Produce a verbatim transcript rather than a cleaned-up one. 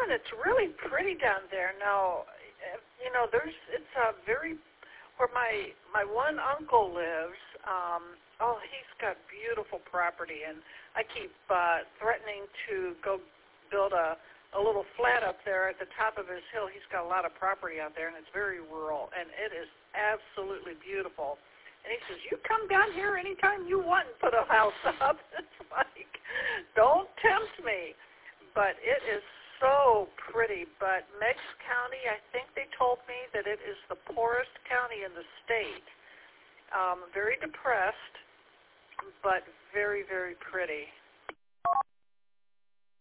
and it's really pretty down there. Now, you know, there's it's a very where my my one uncle lives. Um, oh, he's got beautiful property, and I keep uh, threatening to go build a a little flat up there at the top of his hill. He's got a lot of property out there, and it's very rural, and it is absolutely beautiful. And he says, you come down here anytime you want and put a house up. It's like, don't tempt me. But it is so pretty. But Meigs County, I think they told me that it is the poorest county in the state. Um, very depressed, but very, very pretty.